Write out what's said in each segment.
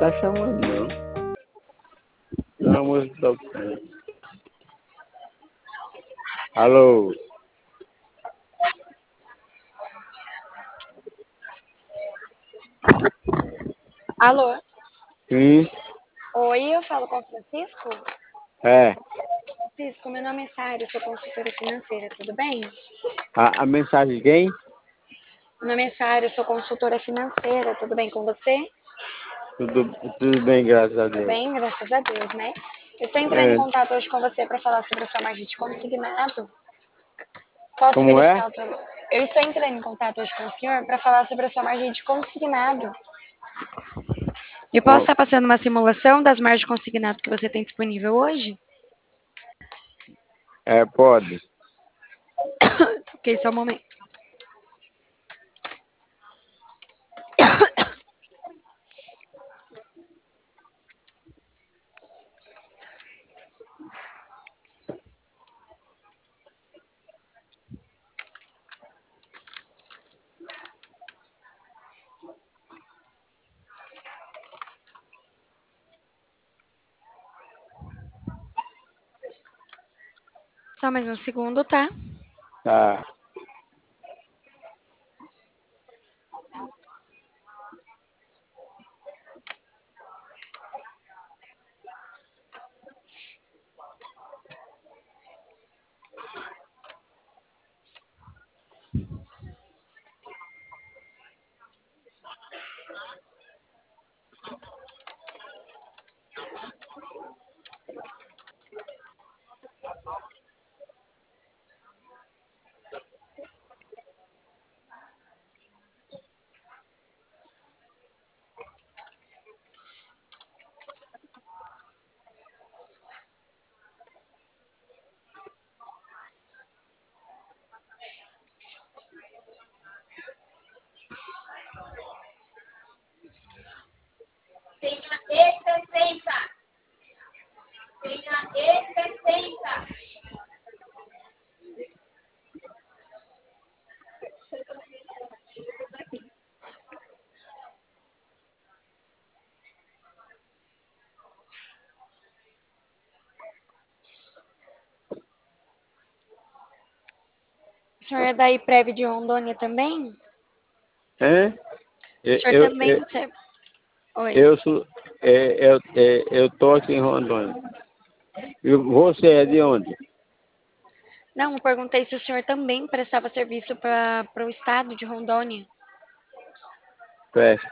tá chamando, não. Não, a música tá tocando. Alô? Alô? Sim? Oi, eu falo com o Francisco? É. Francisco, meu nome é Sara, eu sou consultora financeira, tudo bem? A mensagem de quem? Meu nome é Sara, eu sou consultora financeira, tudo bem com você? Tudo bem, graças a Tudo Deus. bem, graças a Deus, né? Eu estou entrando em É. contato hoje com você para falar sobre a sua margem de consignado. Posso Como é? verificar o teu... Eu estou entrando em contato hoje com o senhor para falar sobre a sua margem de consignado. Eu posso Ó, estar passando uma simulação das margens de consignado que você tem disponível hoje? é, pode. Ok, só um momento. Só mais um segundo, tá? Tá. Tenha E60. Tenha E60. O senhor é da IPREV de Rondônia também? É? O senhor também... Oi. Eu sou. Eu tô aqui em Rondônia. E você é de onde? Não, eu perguntei se o senhor também prestava serviço para o estado de Rondônia. Presta.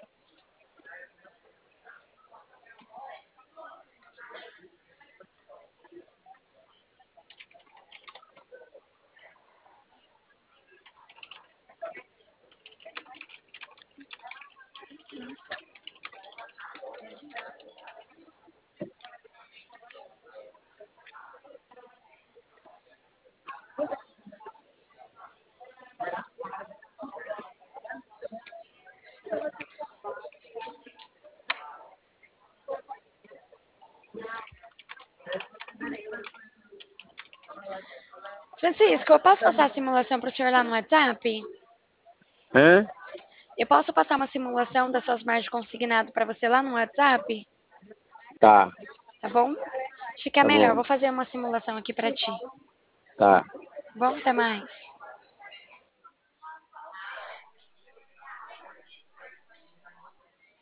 Francisco, eu posso passar a simulação para o senhor lá no WhatsApp? Hã? Eu posso passar uma simulação das suas margens consignado para você lá no WhatsApp? Tá, Tá bom? Acho que é tá melhor. bom. Vou fazer uma simulação aqui para ti. Tá. Bom, até mais.